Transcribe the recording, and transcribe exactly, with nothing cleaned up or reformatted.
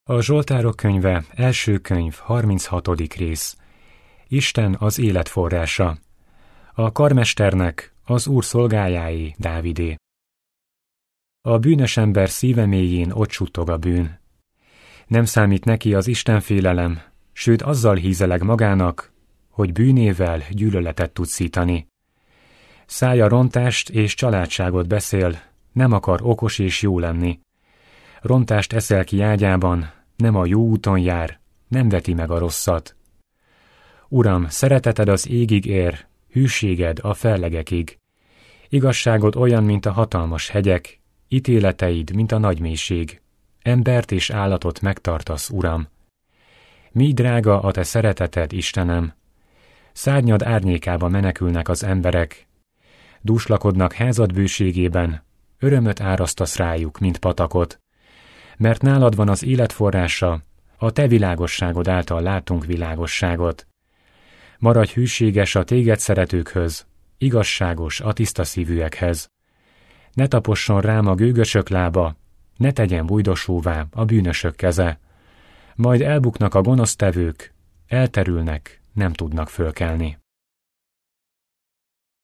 A Zsoltárok könyve, első könyv, harminchatodik rész. Isten az élet forrása. A karmesternek, az Úr szolgájáé, Dávidé. A bűnös ember szíve mélyén ott suttog a bűn. Nem számít neki az istenfélelem, sőt azzal hízeleg magának, hogy bűnével gyűlöletet tud szítani. Szája rontást és családságot beszél, nem akar okos és jó lenni. Rontást eszel ki ágyában, nem a jó úton jár, nem veti meg a rosszat. Uram, szereteted az égig ér, hűséged a fellegekig. Igazságod olyan, mint a hatalmas hegyek, ítéleteid, mint a nagy mélység. Embert és állatot megtartasz, Uram. Mi drága a te szereteted, Istenem! Szárnyad árnyékába menekülnek az emberek. Dúslakodnak házad bőségében, örömöt árasztasz rájuk, mint patakot. Mert nálad van az élet forrása, a te világosságod által látunk világosságot. Maradj hűséges a téged szeretőkhöz, igazságos a tiszta szívűekhez. Ne taposson rám a gőgösök lába, ne tegyen bújdosóvá a bűnösök keze. Majd elbuknak a gonosztevők, elterülnek, nem tudnak fölkelni.